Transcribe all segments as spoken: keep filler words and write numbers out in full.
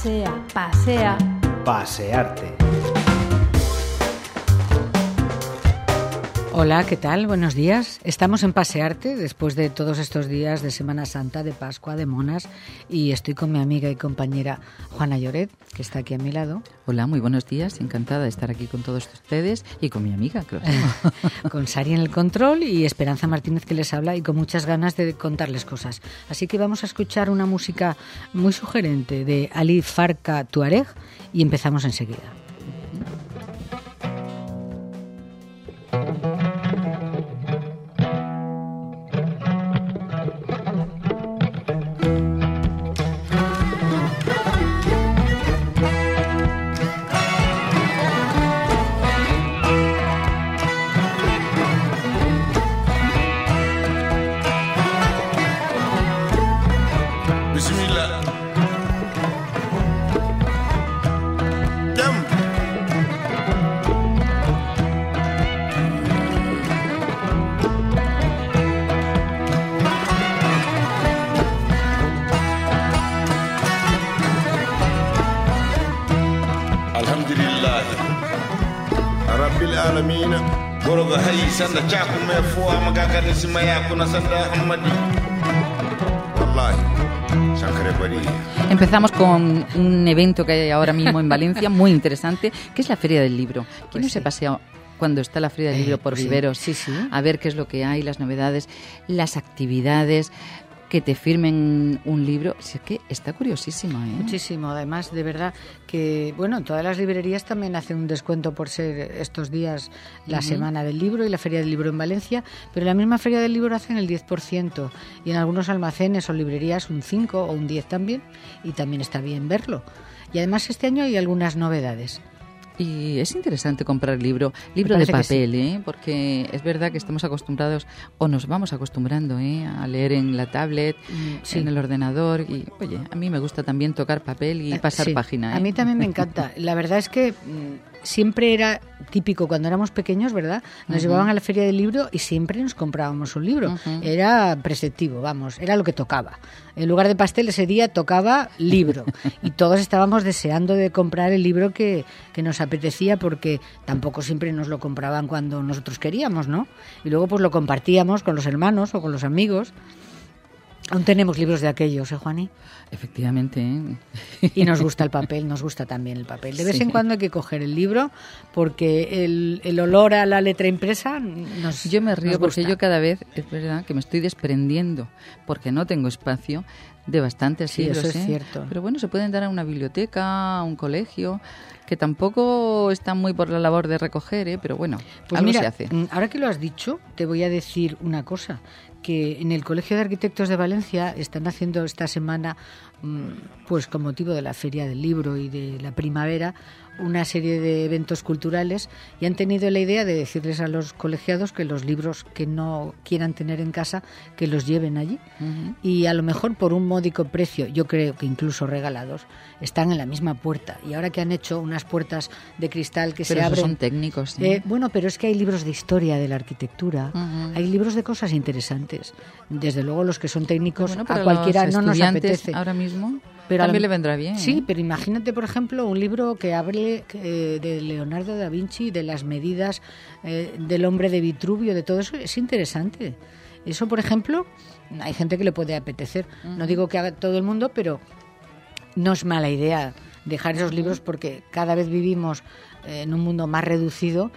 Pasea, pasea. Pasearte. Hola, ¿qué tal? Buenos días. Estamos en Pasearte después de todos estos días de Semana Santa, de Pascua, de Monas, y estoy con mi amiga y compañera Juana Lloret, que está aquí a mi lado. Hola, muy buenos días. Encantada de estar aquí con todos ustedes y con mi amiga, creo. Con Sari en el control y Esperanza Martínez que les habla, y con muchas ganas de contarles cosas. Así que vamos a escuchar una música muy sugerente de Ali Farka Tuareg y empezamos enseguida. Empezamos con un evento que hay ahora mismo en Valencia, muy interesante, que es la Feria del Libro. ¿Quién Pues no sí. se pasea cuando está la Feria del Libro por Eh, sí, Viveros? sí, sí. A ver qué es lo que hay, las novedades, las actividades, que te firmen un libro. Si es que está curiosísimo, ¿eh? Muchísimo, además, de verdad que, bueno, todas las librerías también hacen un descuento por ser estos días la Uh-huh. Semana del Libro y la Feria del Libro en Valencia, pero la misma Feria del Libro hacen el diez por ciento y en algunos almacenes o librerías un cinco o un diez también, y también está bien verlo. Y además este año hay algunas novedades. Y es interesante comprar libro, libro Me de parece que papel, ¿eh? Porque es verdad que estamos acostumbrados, o nos vamos acostumbrando, ¿eh? A leer en la tablet, Mm, sí. en el ordenador. Y, oye, a mí me gusta también tocar papel y Eh, pasar sí, página, ¿eh? A mí también me encanta. La verdad es que mm, siempre era típico cuando éramos pequeños, ¿verdad? Nos Ujú. llevaban a la feria del libro y siempre nos comprábamos un libro. Ujú. Era preceptivo, vamos, era lo que tocaba. En lugar de pastel ese día tocaba libro y todos estábamos deseando de comprar el libro que, que nos apetecía, porque tampoco siempre nos lo compraban cuando nosotros queríamos, ¿no? Y luego pues lo compartíamos con los hermanos o con los amigos. Aún tenemos libros de aquellos, ¿eh, Juani? Efectivamente, ¿eh? Y nos gusta el papel, nos gusta también el papel. De vez Sí. en cuando hay que coger el libro, porque el, el olor a la letra impresa nos Yo me río nos porque gusta. yo cada vez, es verdad, que me estoy desprendiendo, porque no tengo espacio, de bastantes Sí, libros, eso es ¿eh? cierto. Pero bueno, se pueden dar a una biblioteca, a un colegio, que tampoco están muy por la labor de recoger, ¿eh? Pero bueno, Pues algo mira, se hace. mm, ahora que lo has dicho, te voy a decir una cosa, que en el Colegio de Arquitectos de Valencia están haciendo esta semana, mm, pues con motivo de la Feria del Libro y de la primavera, una serie de eventos culturales, y han tenido la idea de decirles a los colegiados que los libros que no quieran tener en casa, que los lleven allí. Ujú. Y a lo mejor por un módico precio, yo creo que incluso regalados, están en la misma puerta. Y ahora que han hecho unas puertas de cristal que Pero se esos abren... son técnicos, ¿eh? Eh, bueno, pero es que hay libros de historia de la arquitectura, Ujú. hay libros de cosas interesantes. Desde luego los que son técnicos Bueno, a para cualquiera los no nos estudiantes apetece. ahora mismo Pero a también lo- le vendrá bien. Sí, ¿eh? pero imagínate, por ejemplo, un libro que hable eh, de Leonardo da Vinci, de las medidas eh, del hombre de Vitruvio, de todo eso, es interesante. Eso, por ejemplo, hay gente que le puede apetecer. No digo que haga todo el mundo, pero no es mala idea dejar esos libros, porque cada vez vivimos eh, en un mundo más reducido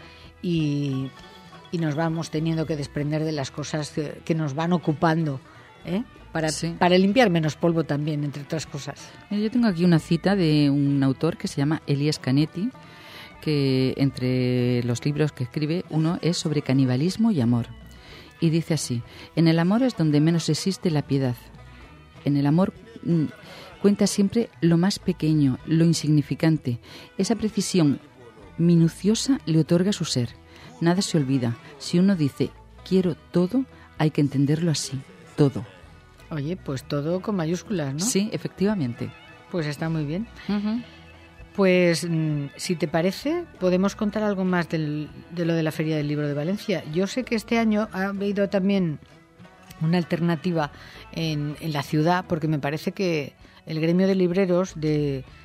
y, y nos vamos teniendo que desprender de las cosas que, que nos van ocupando, ¿eh? Para, Sí. para limpiar menos polvo también, entre otras cosas. Mira, yo tengo aquí una cita de un autor que se llama Elias Canetti, que entre los libros que escribe, uno es sobre canibalismo y amor. Y dice así: en el amor es donde menos existe la piedad. En el amor mm, cuenta siempre lo más pequeño, lo insignificante. Esa precisión minuciosa le otorga su ser. Nada se olvida. Si uno dice quiero todo, hay que entenderlo así, todo. Oye, pues todo con mayúsculas, ¿no? Sí, efectivamente. Pues está muy bien. Ujú. Pues, mm, si te parece, podemos contar algo más del, de lo de la Feria del Libro de Valencia. Yo sé que este año ha habido también una alternativa en, en la ciudad, porque me parece que el gremio de libreros de,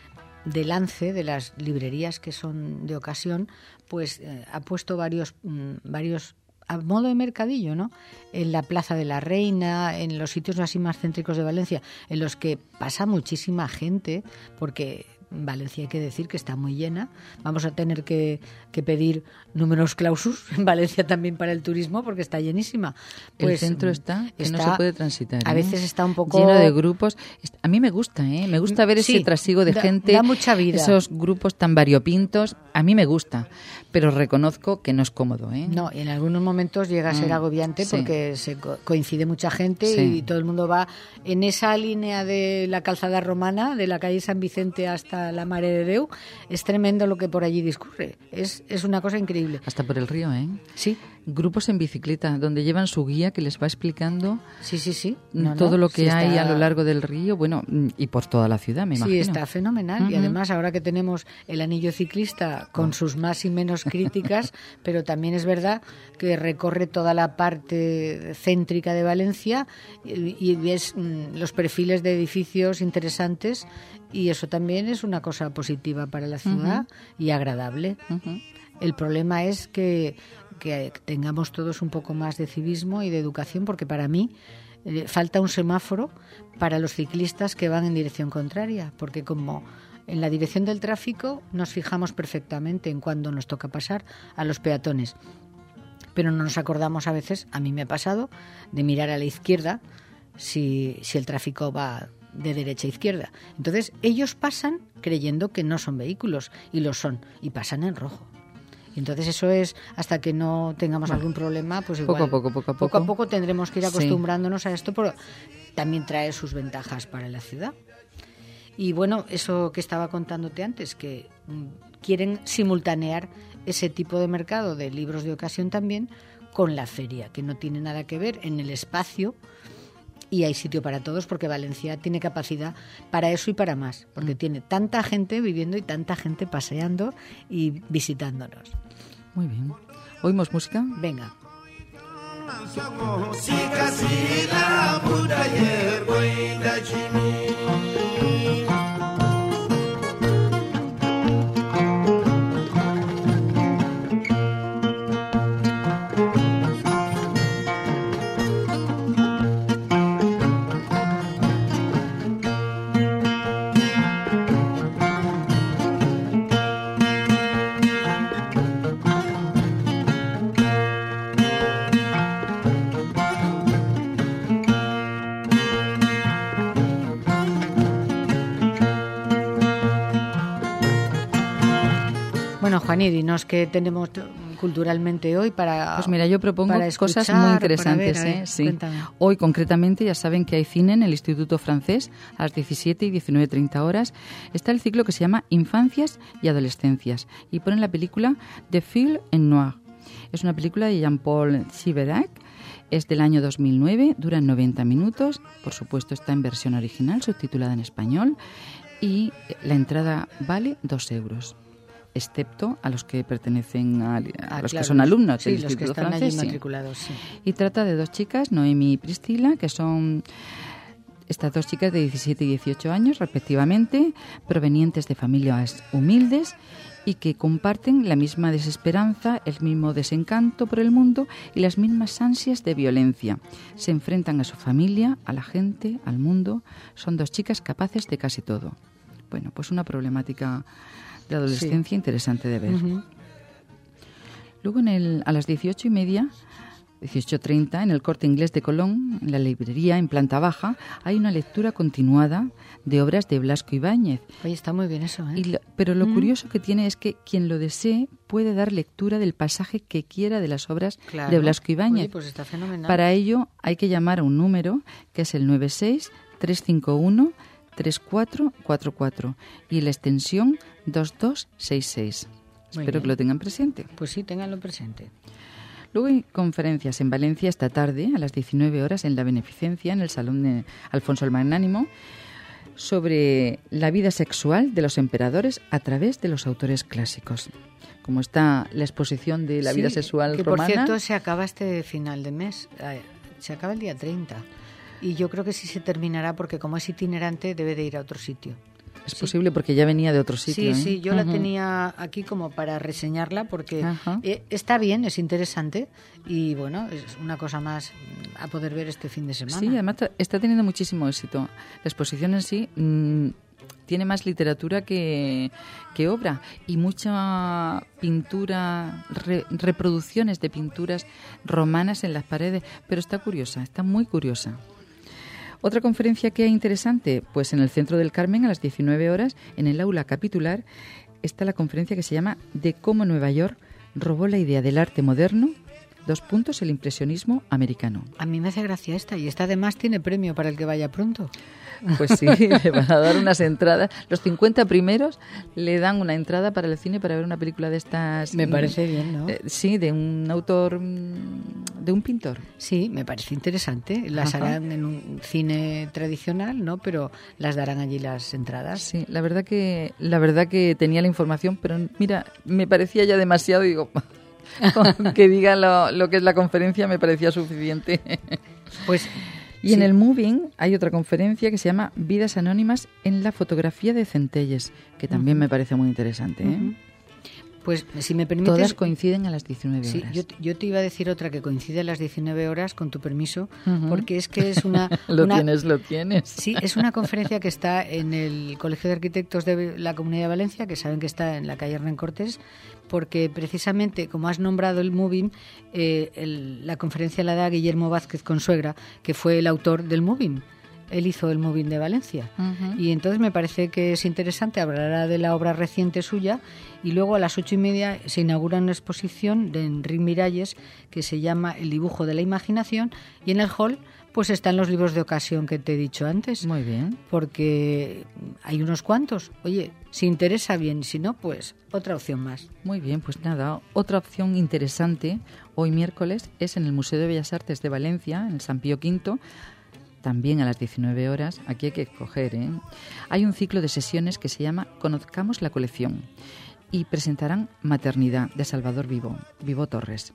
de Lance, de las librerías que son de ocasión, pues eh, ha puesto varios, mmm, varios a modo de mercadillo, ¿no? En la Plaza de la Reina, en los sitios así más céntricos de Valencia, en los que pasa muchísima gente, porque Valencia hay que decir que está muy llena. Vamos a tener que, que pedir números clausus en Valencia también para el turismo, porque está llenísima. Pues el centro está, que está, no se puede transitar. A ¿eh? veces está un poco... lleno de grupos. A mí me gusta, ¿eh? Me gusta ver sí, ese trasiego de da, gente. Da mucha vida. Esos grupos tan variopintos. A mí me gusta, pero reconozco que no es cómodo, ¿eh? No, y en algunos momentos llega a ser mm, agobiante sí. porque se co- coincide mucha gente sí. y todo el mundo va en esa línea de la calzada romana, de la calle San Vicente hasta la Mare de Déu. Es tremendo lo que por allí discurre. Es, es una cosa increíble. Hasta por el río, ¿eh? Sí. Grupos en bicicleta, donde llevan su guía que les va explicando sí, sí, sí. No, todo no, lo que sí hay está... a lo largo del río, bueno, y por toda la ciudad, me imagino. Sí, está fenomenal. Uh-huh. Y además, ahora que tenemos el anillo ciclista con sus más y menos críticas, pero también es verdad que recorre toda la parte céntrica de Valencia y, y ves mm, los perfiles de edificios interesantes, y eso también es una cosa positiva para la ciudad uh-huh. y agradable. Uh-huh. El problema es que, que tengamos todos un poco más de civismo y de educación, porque para mí eh, falta un semáforo para los ciclistas que van en dirección contraria, porque como en la dirección del tráfico nos fijamos perfectamente en cuándo nos toca pasar a los peatones, pero no nos acordamos a veces, a mí me ha pasado, de mirar a la izquierda si, si el tráfico va de derecha a izquierda. Entonces ellos pasan creyendo que no son vehículos, y lo son, y pasan en rojo. Entonces eso es, hasta que no tengamos bueno, algún problema, pues igual poco a poco, poco a poco, poco a poco tendremos que ir acostumbrándonos sí. a esto, pero también trae sus ventajas para la ciudad. Y bueno, eso que estaba contándote antes, que mm, quieren simultanear ese tipo de mercado de libros de ocasión también con la feria, que no tiene nada que ver en el espacio. Y hay sitio para todos, porque Valencia tiene capacidad para eso y para más, porque mm. tiene tanta gente viviendo y tanta gente paseando y visitándonos. Muy bien. ¿Oímos música? Venga. Bueno, Juan, y dinos qué tenemos culturalmente hoy para Pues mira, yo propongo escuchar, cosas muy interesantes. ver, ¿eh? ver, sí. Cuéntame. Hoy concretamente ya saben que hay cine en el Instituto Francés a las diecisiete y diecinueve treinta horas. Está el ciclo que se llama Infancias y Adolescencias y ponen la película De Fil en Noir. Es una película de Jean-Paul Siverac. Es del año dos mil nueve, dura noventa minutos. Por supuesto está en versión original, subtitulada en español, y la entrada vale dos euros. Excepto a los que pertenecen a, a ah, los claro, que son alumnos sí, del los Instituto que están Francés. allí matriculados, sí. Y trata de dos chicas, Noemi y Priscila, que son estas dos chicas de diecisiete y dieciocho años respectivamente, provenientes de familias humildes y que comparten la misma desesperanza, el mismo desencanto por el mundo y las mismas ansias de violencia. Se enfrentan a su familia, a la gente, al mundo. Son dos chicas capaces de casi todo. Bueno, pues una problemática de adolescencia sí. interesante de ver. Uh-huh. Luego en el, a las dieciocho y media, dieciocho treinta, en el Corte Inglés de Colón, en la librería, en planta baja, hay una lectura continuada de obras de Blasco Ibáñez. Oye, está muy bien eso, ¿eh? Y lo, pero lo uh-huh. curioso que tiene es que quien lo desee puede dar lectura del pasaje que quiera de las obras claro. de Blasco Ibáñez. Oye, pues está fenomenal. Para ello hay que llamar a un número que es el nueve seis tres cinco uno tres cuatro cuatro cuatro y la extensión dos dos seis seis. Muy Espero bien. Que lo tengan presente. Pues sí, ténganlo presente. Luego hay conferencias en Valencia esta tarde a las diecinueve horas en la Beneficencia, en el Salón de Alfonso el Magnánimo, sobre la vida sexual de los emperadores a través de los autores clásicos. Como está la exposición de la sí, vida sexual que romana. Por cierto, se acaba este final de mes, se acaba el día treinta. Y yo creo que sí se terminará porque como es itinerante debe de ir a otro sitio. Es sí. posible porque ya venía de otro sitio. Sí, ¿eh? sí, yo uh-huh. la tenía aquí como para reseñarla porque uh-huh. eh, está bien, es interesante y bueno, es una cosa más a poder ver este fin de semana. Sí, además está teniendo muchísimo éxito. La exposición en sí mmm, tiene más literatura que, que obra y mucha pintura, re, reproducciones de pinturas romanas en las paredes, pero está curiosa, está muy curiosa. Otra conferencia que es interesante, pues en el Centro del Carmen a las diecinueve horas, en el aula capitular, está la conferencia que se llama De cómo Nueva York robó la idea del arte moderno, dos puntos, el impresionismo americano. A mí me hace gracia esta, y esta además tiene premio para el que vaya pronto. Pues sí, le van a dar unas entradas. Los cincuenta primeros le dan una entrada para el cine para ver una película de estas. Me parece bien, ¿no? Eh, sí, de un autor, de un pintor. Sí, me parece interesante. Las Ajá. harán en un cine tradicional, ¿no? Pero las darán allí las entradas. Sí, la verdad que, la verdad que tenía la información, pero mira, me parecía ya demasiado y digo, que diga lo, lo que es la conferencia me parecía suficiente. Pues... Y sí. En el Moving hay otra conferencia que se llama Vidas Anónimas en la fotografía de Centelles, que también uh-huh. me parece muy interesante. ¿eh? Uh-huh. Pues, si me permites... Todas coinciden a las diecinueve horas. Sí, yo, yo te iba a decir otra que coincide a las diecinueve horas, con tu permiso, uh-huh. porque es que es una... lo una, tienes, lo tienes. Sí, es una conferencia que está en el Colegio de Arquitectos de la Comunidad de Valencia, que saben que está en la calle Hernán Cortés, porque precisamente, como has nombrado el Moving, eh, el, la conferencia la da Guillermo Vázquez Consuegra, que fue el autor del Moving. Él hizo el Moving de Valencia. Uh-huh. Y entonces me parece que es interesante, hablará de la obra reciente suya, y luego a las ocho y media se inaugura una exposición de Enric Miralles que se llama El dibujo de la imaginación, y en el hall pues están los libros de ocasión que te he dicho antes. Muy bien. Porque hay unos cuantos. Oye, si interesa bien, si no, pues otra opción más. Muy bien, pues nada, otra opción interesante hoy miércoles es en el Museo de Bellas Artes de Valencia, en el San Pío Quinto, también a las diecinueve horas. Aquí hay que escoger, ¿eh? Hay un ciclo de sesiones que se llama Conozcamos la colección y presentarán Maternidad de Salvador Vivo, Vivo Torres.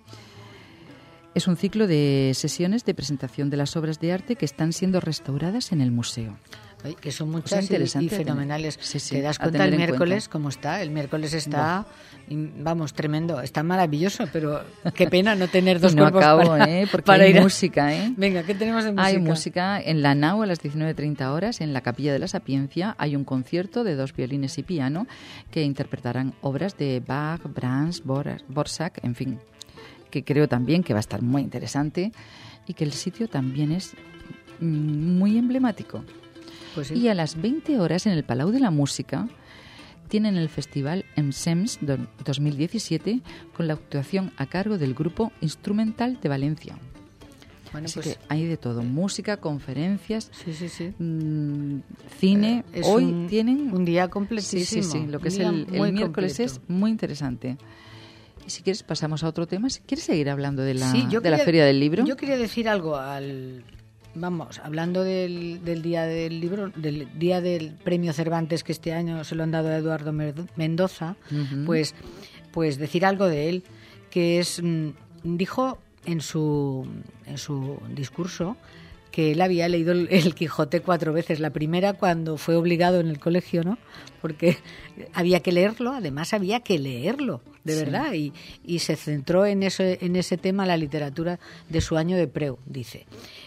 Es un ciclo de sesiones de presentación de las obras de arte que están siendo restauradas en el museo. Ay, que son muchas y, y fenomenales. Sí, sí, ¿Te das cuenta el miércoles cómo está? El miércoles está, bueno. vamos, tremendo. Está maravilloso, pero qué pena no tener dos no cuerpos acabo, para, ¿eh? Porque para hay ir a... música, ¿eh? Venga, ¿qué tenemos de música? Hay música en la Nau a las diecinueve treinta horas, en la Capilla de la Sapiencia. Hay un concierto de dos violines y piano que interpretarán obras de Bach, Brahms, Borsak, en fin, que creo también que va a estar muy interesante y que el sitio también es muy emblemático. Pues sí. Y a las veinte horas en el Palau de la Música tienen el festival Ensems dos mil diecisiete con la actuación a cargo del grupo Instrumental de Valencia. Bueno, Así pues, que hay de todo, música, conferencias, sí, sí, sí. Mmm, cine. Eh, Hoy un, tienen un día completísimo. Sí, sí, sí. Lo que es el, el miércoles completo. Es muy interesante. Y si quieres pasamos a otro tema. Si quieres seguir hablando de la, sí, yo de quería, la Feria del Libro. Yo quería decir algo al... Vamos, hablando del, del Día del Libro, del Día del Premio Cervantes, que este año se lo han dado a Eduardo Mendoza, uh-huh. pues, pues decir algo de él, que es, dijo en su, en su discurso que él había leído el, el Quijote cuatro veces. La primera cuando fue obligado en el colegio, ¿no? Porque había que leerlo, además había que leerlo, de sí. verdad, y, y se centró en ese, en ese tema la literatura de su año de preu, dice.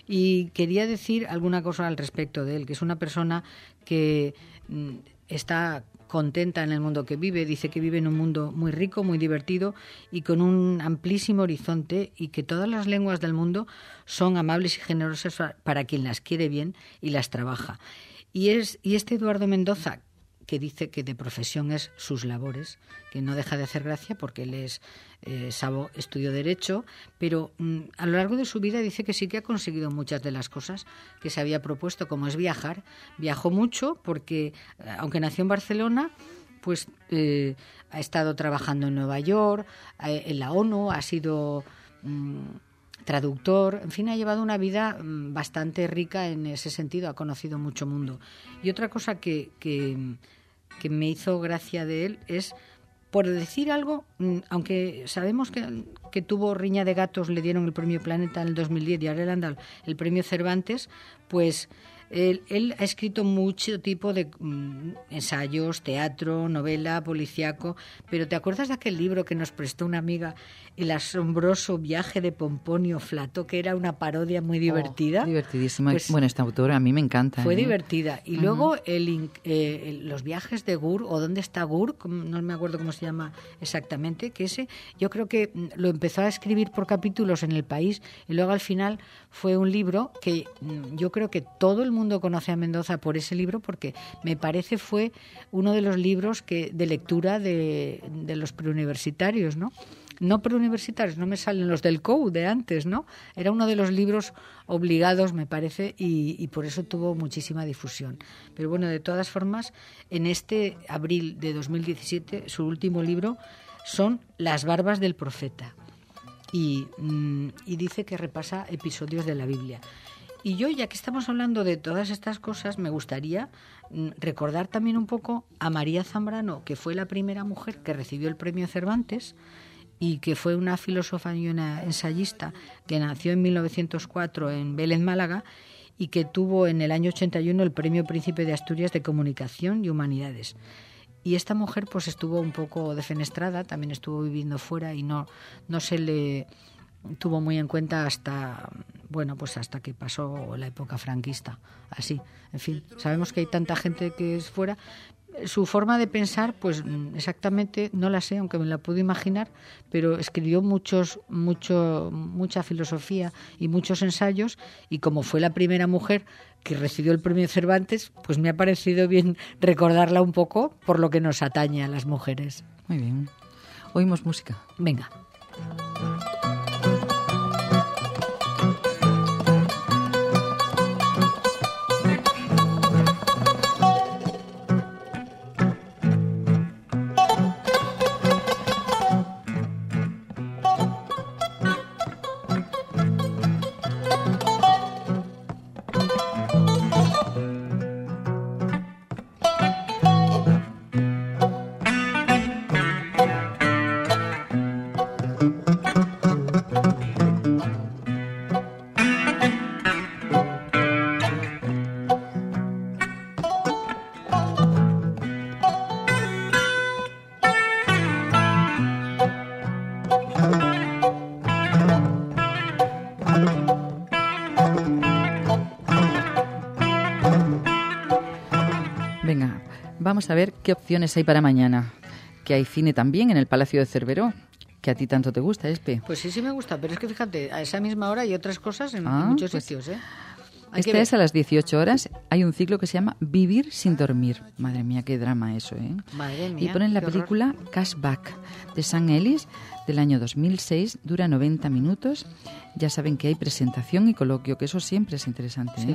Y quería decir alguna cosa al respecto de él, que es una persona que mm, está contenta en el mundo que vive, dice que vive en un mundo muy rico, muy divertido y con un amplísimo horizonte, y que todas las lenguas del mundo son amables y generosas para quien las quiere bien y las trabaja. Y, es, y este Eduardo Mendoza, que dice que de profesión es sus labores, que no deja de hacer gracia porque él es eh, sabo, estudió Derecho, pero mm, a lo largo de su vida dice que sí que ha conseguido muchas de las cosas que se había propuesto, como es viajar. Viajó mucho porque, aunque nació en Barcelona, pues eh, ha estado trabajando en Nueva York, eh, en la ONU, ha sido mm, traductor, en fin, ha llevado una vida mm, bastante rica en ese sentido, ha conocido mucho mundo. Y otra cosa que... que que me hizo gracia de él es, por decir algo, aunque sabemos que, que tuvo riña de gatos, le dieron el premio Planeta en el dos mil diez y ahora le han dado el premio Cervantes, pues Él, él ha escrito mucho tipo de mm, ensayos, teatro, novela, policíaco, pero ¿te acuerdas de aquel libro que nos prestó una amiga, El asombroso viaje de Pomponio Flato, que era una parodia muy divertida? Oh, divertidísima. Pues, bueno, esta autora a mí me encanta. Fue ¿eh? divertida. Y uh-huh. luego el, eh, el, los viajes de Gur, o ¿Dónde está Gur? No me acuerdo cómo se llama exactamente, que ese yo creo que lo empezó a escribir por capítulos en El País y luego al final fue un libro que yo creo que todo el mundo conoce a Mendoza por ese libro, porque me parece fue uno de los libros que de lectura de, de los preuniversitarios, ¿no? No preuniversitarios, no me salen los del C O U de antes, ¿no? Era uno de los libros obligados, me parece, y, y por eso tuvo muchísima difusión. Pero bueno, de todas formas, en este abril de dos mil diecisiete, su último libro son Las barbas del profeta. Y, y dice que repasa episodios de la Biblia. Y yo, ya que estamos hablando de todas estas cosas, me gustaría recordar también un poco a María Zambrano, que fue la primera mujer que recibió el premio Cervantes y que fue una filósofa y una ensayista que nació en mil novecientos cuatro en Vélez, Málaga, y que tuvo en el año ochenta y uno el premio Príncipe de Asturias de Comunicación y Humanidades. Y esta mujer pues estuvo un poco defenestrada, también estuvo viviendo fuera y no, no se le tuvo muy en cuenta hasta, bueno, pues hasta que pasó la época franquista, así. En fin, sabemos que hay tanta gente que es fuera. Su forma de pensar, pues exactamente no la sé, aunque me la puedo imaginar, pero escribió muchos, mucho, mucha filosofía y muchos ensayos, y como fue la primera mujer que recibió el premio Cervantes, pues me ha parecido bien recordarla un poco por lo que nos atañe a las mujeres. Muy bien. Oímos música. Venga. Venga, vamos a ver qué opciones hay para mañana. Que hay cine también en el Palacio de Cerveró, que a ti tanto te gusta, Espe. Pues sí, sí me gusta, pero es que fíjate, a esa misma hora hay otras cosas en, ah, en muchos pues, sitios, ¿eh? Este es a las dieciocho horas. Hay un ciclo que se llama Vivir sin dormir. Madre mía, qué drama eso, ¿eh? Madre mía. Y ponen la película horror. Cashback de Sam Ellis del año dos mil seis. Dura noventa minutos. Ya saben que hay presentación y coloquio, que eso siempre es interesante, ¿eh? Sí.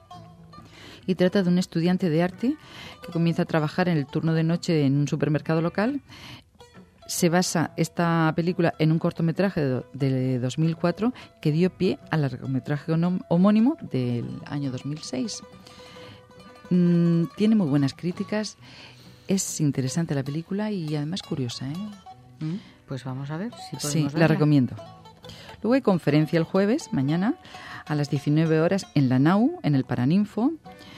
Y trata de un estudiante de arte que comienza a trabajar en el turno de noche en un supermercado local. Se basa esta película en un cortometraje de, de dos mil cuatro que dio pie al largometraje homónimo del año dos mil seis. Mm, tiene muy buenas críticas, es interesante la película y además curiosa, ¿eh? ¿Mm? Pues vamos a ver si podemos Sí, verla. la recomiendo. Luego hay conferencia el jueves, mañana, a las diecinueve horas en la Nau, en el Paraninfo.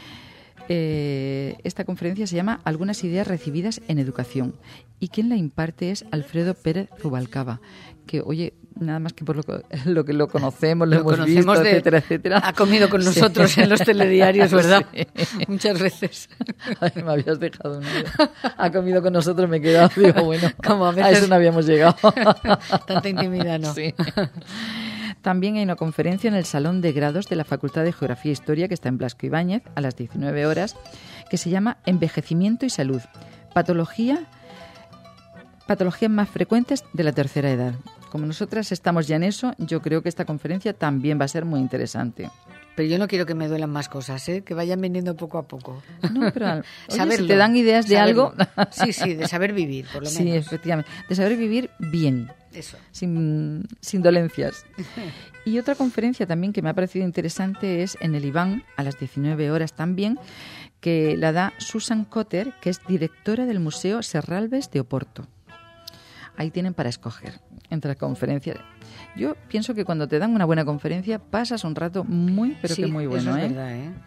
Eh, esta conferencia se llama Algunas ideas recibidas en educación y quien la imparte es Alfredo Pérez Rubalcaba, que oye, nada más que por lo que lo, que lo conocemos, lo, lo hemos conocemos visto, de, etcétera, etcétera. Ha comido con nosotros sí. en los telediarios, ¿verdad? Sí. Muchas veces. Ay, me habías dejado un hilo. Ha comido con nosotros, me he quedado, digo, bueno, Como a, veces... a eso no habíamos llegado. Tanta intimidad, ¿no? Sí. También hay una conferencia en el Salón de Grados de la Facultad de Geografía e Historia, que está en Blasco Ibáñez, a las diecinueve horas, que se llama Envejecimiento y Salud, patología, patologías más frecuentes de la tercera edad. Como nosotras estamos ya en eso, yo creo que esta conferencia también va a ser muy interesante. Pero yo no quiero que me duelan más cosas, ¿eh? Que vayan viniendo poco a poco. No, pero oye, si te dan ideas de saberlo. algo... Sí, sí, de saber vivir, por lo menos. Sí, efectivamente. De saber vivir bien. Eso. Sin, sin dolencias. Y otra conferencia también que me ha parecido interesante es en el Iván, a las diecinueve horas también, que la da Susan Cotter, que es directora del Museo Serralves de Oporto. Ahí tienen para escoger entre las conferencias. Yo pienso que cuando te dan una buena conferencia pasas un rato muy, pero sí, que muy bueno. Eso es ¿eh? verdad, ¿eh?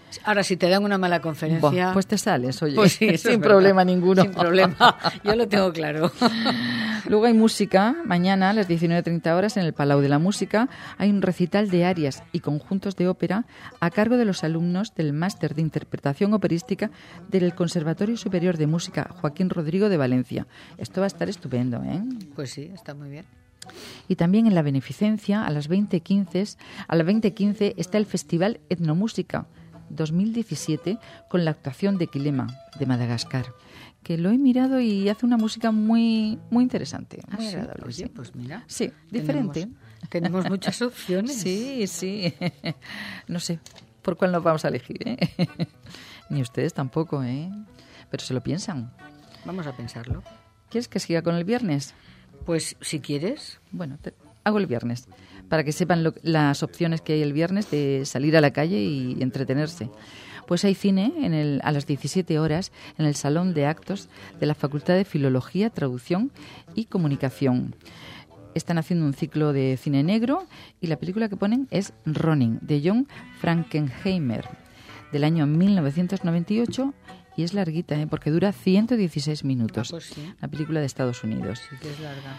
Ahora, si te dan una mala conferencia... Buah, pues te sales, oye, pues sí, sin problema ninguno. Sin problema, yo lo tengo claro. Luego hay música. Mañana a las diecinueve treinta horas en el Palau de la Música hay un recital de arias y conjuntos de ópera a cargo de los alumnos del Máster de Interpretación Operística del Conservatorio Superior de Música Joaquín Rodrigo de Valencia. Esto va a estar estupendo, ¿eh? Pues sí, está muy bien. Y también en la beneficencia, a las veinte quince, a las veinte quince está el Festival Etnomúsica dos mil diecisiete con la actuación de Quilema, de Madagascar, que lo he mirado y hace una música muy muy interesante, muy ¿Ah, sí? agradable. Oye, Sí. pues mira. Sí, diferente. Tenemos, tenemos muchas opciones. Sí, sí. No sé por cuál nos vamos a elegir, ¿eh? Ni ustedes tampoco, ¿eh? Pero se lo piensan. Vamos a pensarlo. ¿Quieres que siga con el viernes? Pues si quieres. Bueno, te, hago el viernes, para que sepan lo, las opciones que hay el viernes de salir a la calle y entretenerse. Pues hay cine en el, a las diecisiete horas en el Salón de Actos de la Facultad de Filología, Traducción y Comunicación. Están haciendo un ciclo de cine negro y la película que ponen es Ronin, de John Frankenheimer, del año mil novecientos noventa y ocho, y es larguita, ¿eh? Porque dura ciento dieciséis minutos. Ah, pues sí. La película de Estados Unidos. Sí que es larga.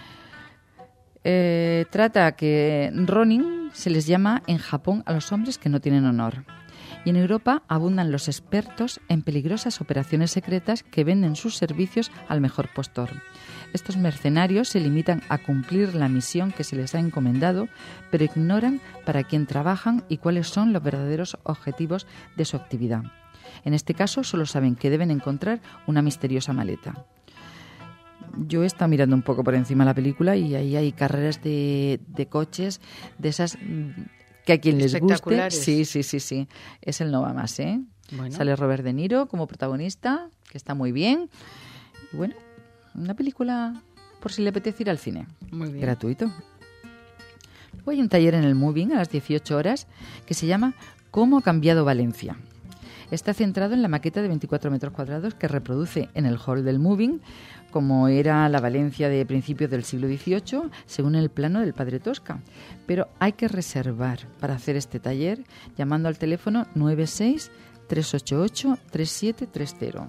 Eh, trata que Ronin se les llama en Japón a los hombres que no tienen honor. Y en Europa abundan los expertos en peligrosas operaciones secretas que venden sus servicios al mejor postor. Estos mercenarios se limitan a cumplir la misión que se les ha encomendado, pero ignoran para quién trabajan y cuáles son los verdaderos objetivos de su actividad. En este caso, solo saben que deben encontrar una misteriosa maleta. Yo he estado mirando un poco por encima la película y ahí hay carreras de, de coches, de esas que a quien les guste. Sí, sí, sí, sí. Es el no va más, ¿eh? Bueno. Sale Robert De Niro como protagonista, que está muy bien. Y bueno, una película por si le apetece ir al cine. Muy bien. Gratuito. Luego hay un taller en el Moving a las dieciocho horas que se llama ¿Cómo ha cambiado Valencia? Está centrado en la maqueta de veinticuatro metros cuadrados que reproduce en el hall del Moving como era la Valencia de principios del siglo dieciocho, según el plano del padre Tosca. Pero hay que reservar para hacer este taller llamando al teléfono nueve seis tres ocho ocho tres siete tres cero.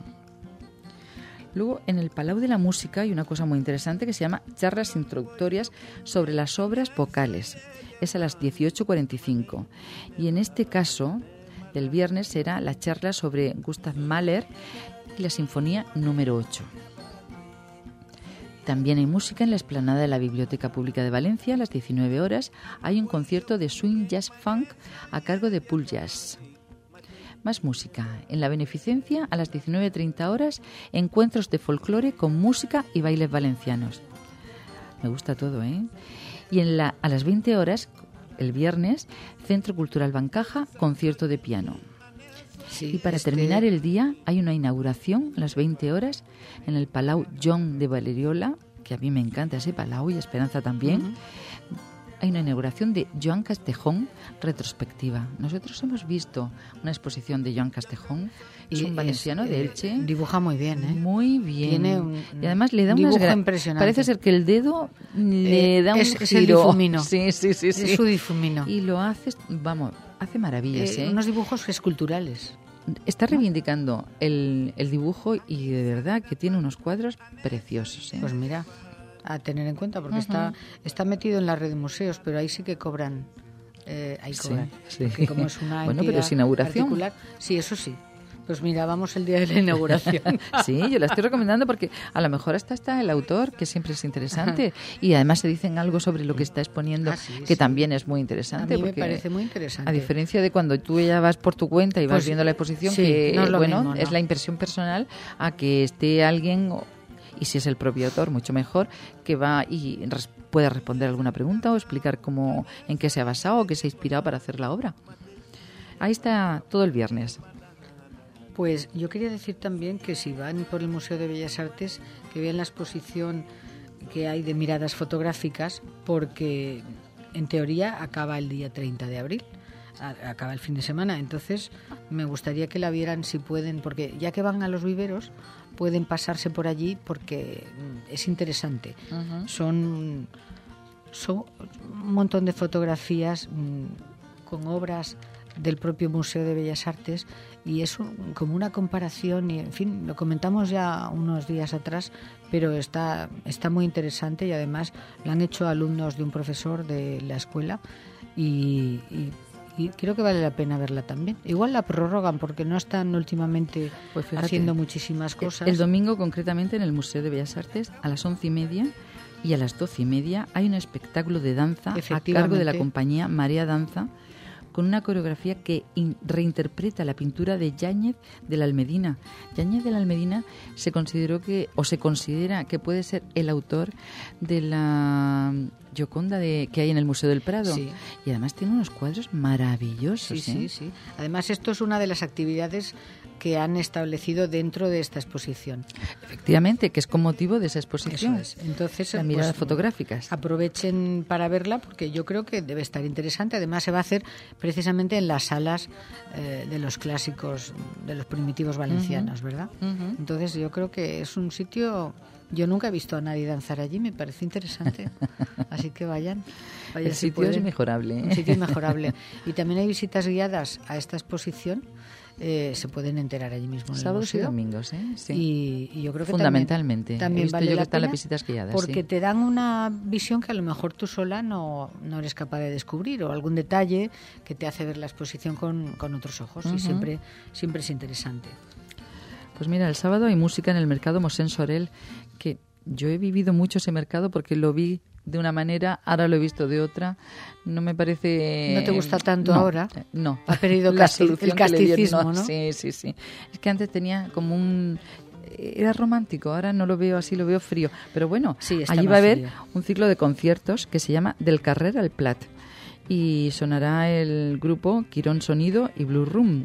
Luego, en el Palau de la Música hay una cosa muy interesante que se llama charlas introductorias sobre las obras vocales. Es a las dieciocho cuarenta y cinco. Y en este caso, del viernes, será la charla sobre Gustav Mahler y la Sinfonía número ocho. También hay música en la explanada de la Biblioteca Pública de Valencia. A las diecinueve horas hay un concierto de swing jazz funk a cargo de Pool Jazz. Más música. En la beneficencia, a las diecinueve treinta horas, encuentros de folclore con música y bailes valencianos. Me gusta todo, ¿eh? Y en la, a las veinte horas, el viernes, Centro Cultural Bancaja, concierto de piano. Sí, y para este... terminar el día, hay una inauguración a las veinte horas en el Palau John de Valeriola, que a mí me encanta ese Palau y Esperanza también. Uh-huh. Hay una inauguración de Joan Castejón retrospectiva. Nosotros hemos visto una exposición de Joan Castejón, es y un valenciano es, de Elche. Dibuja muy bien, ¿eh? Muy bien. Tiene un y además le da dibujo unas gra- impresionante. Parece ser que el dedo le eh, da un es, giro. Es el difumino. Sí, sí, sí, sí. Es su difumino. Y lo hace, vamos, hace maravillas, ¿eh? eh unos dibujos esculturales. Está reivindicando el, el dibujo y de verdad que tiene unos cuadros preciosos, ¿eh? Pues mira, a tener en cuenta, porque uh-huh. está está metido en la red de museos, pero ahí sí que cobran. Eh, ahí cobran. Sí, sí. Como es una bueno, pero es inauguración. Particular. Sí, eso sí. Pues mira, vamos el día de la inauguración. Sí, yo la estoy recomendando porque a lo mejor hasta está el autor, que siempre es interesante, y además se dicen algo sobre lo que está exponiendo, ah, sí, que sí. también es muy interesante. A mí porque, me parece muy interesante. A diferencia de cuando tú ya vas por tu cuenta y vas pues, viendo la exposición, sí, que no es lo bueno, mismo, ¿no? es la impresión personal a que esté alguien, y si es el propio autor, mucho mejor, que va y res- pueda responder alguna pregunta o explicar cómo, en qué se ha basado o qué se ha inspirado para hacer la obra. Ahí está todo el viernes. Pues yo quería decir también que si van por el Museo de Bellas Artes, que vean la exposición que hay de miradas fotográficas, porque en teoría acaba el día treinta de abril, acaba el fin de semana. Entonces me gustaría que la vieran si pueden, porque ya que van a los viveros, pueden pasarse por allí porque es interesante. Uh-huh. Son, son un montón de fotografías mmm, con obras del propio Museo de Bellas Artes, y es un, como una comparación, y en fin, lo comentamos ya unos días atrás, pero está, está muy interesante, y además lo han hecho alumnos de un profesor de la escuela, y, y, y creo que vale la pena verla también. Igual la prorrogan porque no están últimamente pues fíjate, haciendo muchísimas cosas. El domingo, concretamente, en el Museo de Bellas Artes, a las once y media y a las doce y media hay un espectáculo de danza a cargo de la compañía Marea Danza, con una coreografía que in- reinterpreta la pintura de Yáñez de la Almedina. Yáñez de la Almedina se consideró que, o se considera que puede ser el autor de la Gioconda de, que hay en el Museo del Prado. Sí. Y además tiene unos cuadros maravillosos. Sí, ¿eh? sí, sí. Además, esto es una de las actividades que han establecido dentro de esta exposición. Efectivamente, que es con motivo de esa exposición. Eso es. Entonces, las miradas pues, fotográficas. Aprovechen para verla porque yo creo que debe estar interesante. Además, se va a hacer precisamente en las salas eh, de los clásicos, de los primitivos valencianos, uh-huh. ¿verdad? Uh-huh. Entonces, yo creo que es un sitio... Yo nunca he visto a nadie danzar allí, me parece interesante. Así que vayan. vayan El si sitio pueden. es mejorable. ¿eh? Un sitio inmejorable. Y también hay visitas guiadas a esta exposición. Eh, se pueden enterar allí mismo en el Sábados museo. y domingos, ¿eh? Sí. Y, y yo creo que fundamentalmente. también, también He visto vale yo la que están pena las visitas guiadas. porque sí. te dan una visión que a lo mejor tú sola no, no eres capaz de descubrir, o algún detalle que te hace ver la exposición con, con otros ojos. Uh-huh. Y siempre, siempre es interesante. Pues mira, el sábado hay música en el mercado Mosén Sorel, que yo he vivido mucho ese mercado porque lo vi de una manera, ahora lo he visto de otra. No me parece... ¿No te gusta tanto no, ahora? No. Ha perdido la casi el casticismo, ¿no? ¿no? Sí, sí, sí. Es que antes tenía como un... Era romántico, ahora no lo veo así, lo veo frío. Pero bueno, sí, allí va a haber frío. un ciclo de conciertos que se llama Del Carrer al Plat. Y sonará el grupo Quirón Sonido y Blue Room,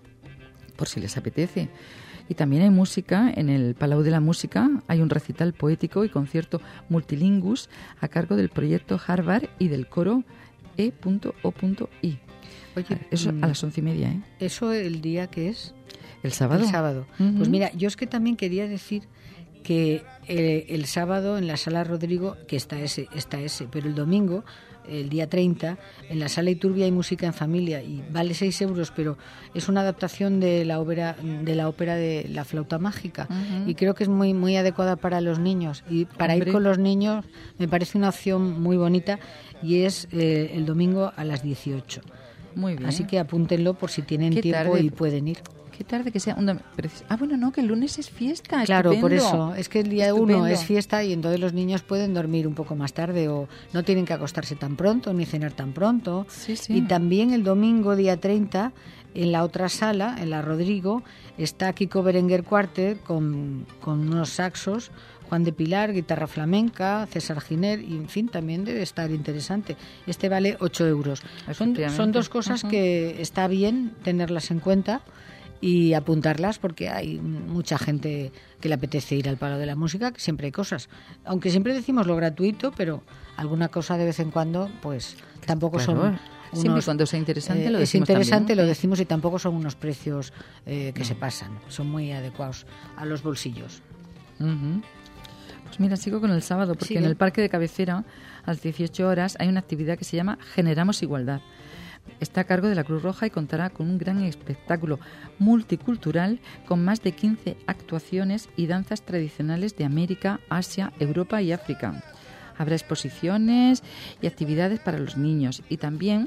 por si les apetece. Y también hay música en el Palau de la Música, hay un recital poético y concierto multilingus a cargo del proyecto Harvard y del coro E O I. Oye, eso a las once y media, ¿eh? ¿Eso el día que es? El sábado. El sábado. Uh-huh. Pues mira, yo es que también quería decir que eh, el sábado en la Sala Rodrigo, que está ese, está ese, pero el domingo, el día treinta, en la Sala Iturbia hay música en familia y vale seis euros, pero es una adaptación de la ópera de la ópera de La Flauta Mágica, uh-huh. y creo que es muy muy adecuada para los niños, y para Hombre. ir con los niños me parece una opción muy bonita, y es eh, el domingo a las dieciocho. Muy bien. Así que apúntenlo por si tienen Qué tiempo tarde. y pueden ir. Qué tarde que sea. Un dom- ah, bueno, no, que el lunes es fiesta. Claro, Estupendo. por eso. Es que el día Estupendo. uno es fiesta y entonces los niños pueden dormir un poco más tarde o no tienen que acostarse tan pronto ni cenar tan pronto. Sí, sí. Y también el domingo, día treinta, en la otra sala, en la Rodrigo, está Kiko Berenguer Quartet con, con unos saxos, Juan de Pilar, guitarra flamenca, César Giner, y en fin, también debe estar interesante. Este vale ocho euros. Son, son dos cosas uh-huh. que está bien tenerlas en cuenta y apuntarlas, porque hay mucha gente que le apetece ir al Palo de la Música, que siempre hay cosas. Aunque siempre decimos lo gratuito, pero alguna cosa de vez en cuando, pues tampoco claro. son... Unos, siempre y cuando sea interesante eh, lo decimos. Es interesante, también, ¿no? lo decimos, y tampoco son unos precios eh, que no. se pasan. Son muy adecuados a los bolsillos. Uh-huh. Pues mira, sigo con el sábado, porque Sigue. en el Parque de Cabecera, a las dieciocho horas, hay una actividad que se llama Generamos Igualdad. Está a cargo de la Cruz Roja y contará con un gran espectáculo multicultural con más de quince actuaciones y danzas tradicionales de América, Asia, Europa y África. Habrá exposiciones y actividades para los niños y también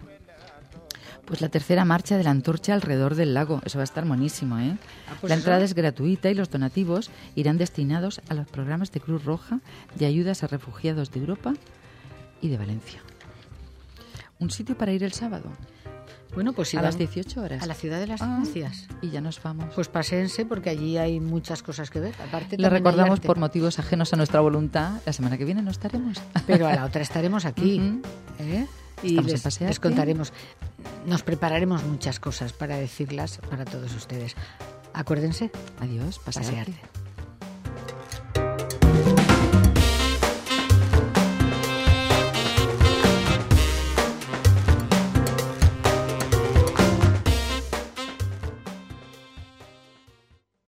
pues la tercera marcha de la antorcha alrededor del lago. Eso va a estar buenísimo, ¿eh? Ah, pues la entrada eso. es gratuita y los donativos irán destinados a los programas de Cruz Roja de ayudas a refugiados de Europa y de Valencia. ¿Un sitio para ir el sábado? Bueno, pues si a van las dieciocho horas. a la Ciudad de las ah, Ciencias. Y ya nos vamos. Pues paséense, porque allí hay muchas cosas que ver. Aparte, le recordamos por por motivos ajenos a nuestra voluntad. La semana que viene no estaremos. Pero a la otra estaremos aquí. Uh-huh. ¿eh? Y les, les contaremos. Nos prepararemos muchas cosas para decirlas para todos ustedes. Acuérdense. Adiós, pasearte. pasearte.